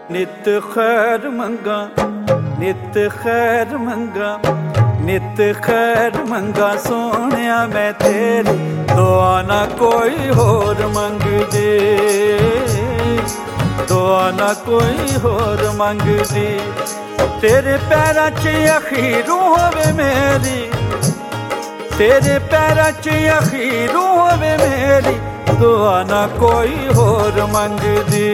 नित खैर मंगा, नित खैर मंगा, नित खैर मंगा सोनिया मैं तेरी, दुआ ना कोई होर मंग दे, दुआ ना कोई होर मंग दे। तेरे पैरां च अखीरू होवे मेरी, तेरे पैरां च अखीरू होवे मेरी, दुआ ना कोई होर मंग दे,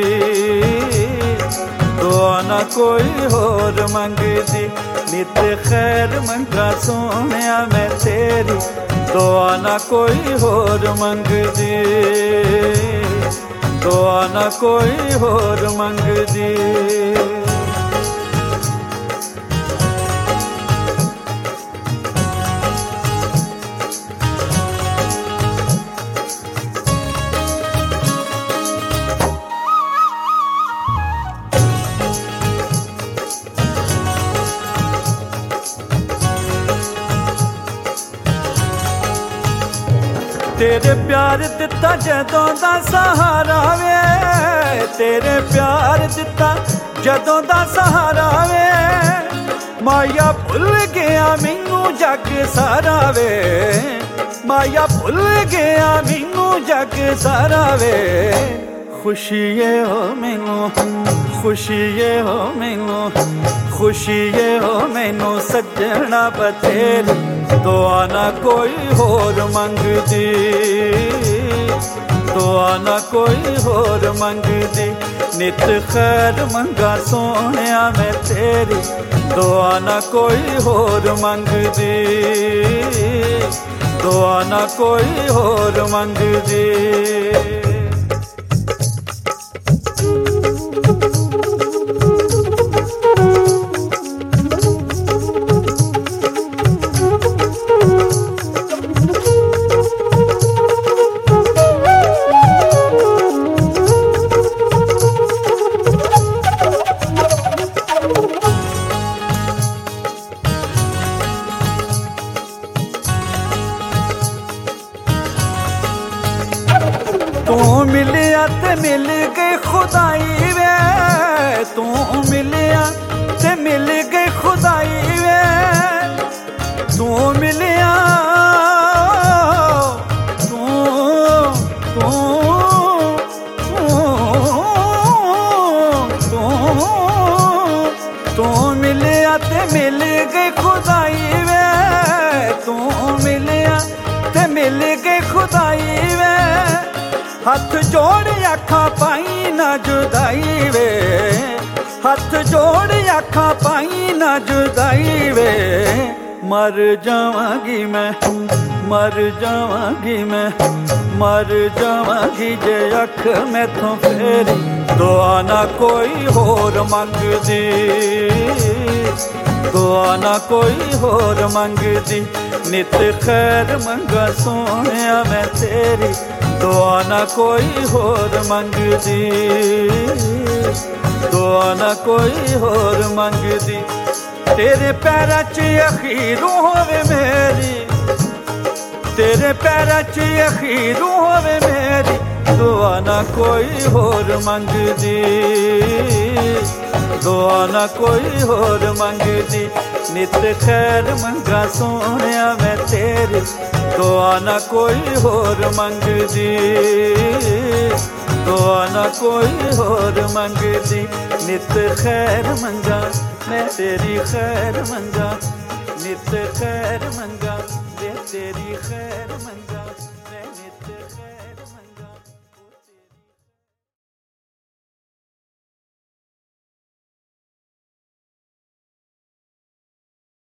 दुआ ना कोई होर मंग दे। नित खैर मंगा सोनिया मैं तेरी, दुआ ना कोई होर मंग दे, दुआ ना कोई होर मंग दे। तेरे प्यार दिता जदों दा सहारा वे, तेरे प्यार दिता जदों दा सहारा वे, माया भुल गया मैनू जग सारा वे, माया भुल गया मैनू जग सारा वे। खुशिये हो मैनू, खुशिये हो मैनू, खुशिये हो मैनू सजना बतेरी, दुआ ना कोई होर मंग दी, दुआ ना कोई होर मंग दी। नित खैर मंगा सोनिया मैं तेरी, दुआ ना कोई होर मंग दी, दुआ ना कोई होर मंग दी। तू मिलिया ते मिल गई खुदाई वे, तू मिलिया ते मिल गई खुदाई वे, तू मिलिया तू तू तू तू मिलिया ते मिल गई खुदाई वे, तू मिलिया ते मिल गई खुदाई वे। हथ जोड़ आखा पाई ना जुदाई वे, हथ जोड़ आखा पाई ना जुदाई वे। मर जावांगी मैं, मर जावांगी मैं, मर जावांगी जे अख मैथों फेरी, दुआ ना कोई होर मंग दी, दुआ ना कोई होर मंग दी। नित खैर मंगा सोनिया मैं तेरी, दुआ ना कोई होर मंग दी, दुआ ना कोई होर मंग दी। तेरे पैरां च अखीरू होवे मेरी, तेरे पैरां च अखीरू होवे मेरी, दुआ ना कोई होर मंग दी, दुआ ना कोई होर मंग दी। नित खैर मंगा सोनिया मैं तेरी, दुआ ना कोई होर मंग दी, दुआ ना कोई होर मंग दी। नित खैर मंगा मैं तेरी खैर मंगा, नित खैर मंगा मैं तेरी खैर मंगा।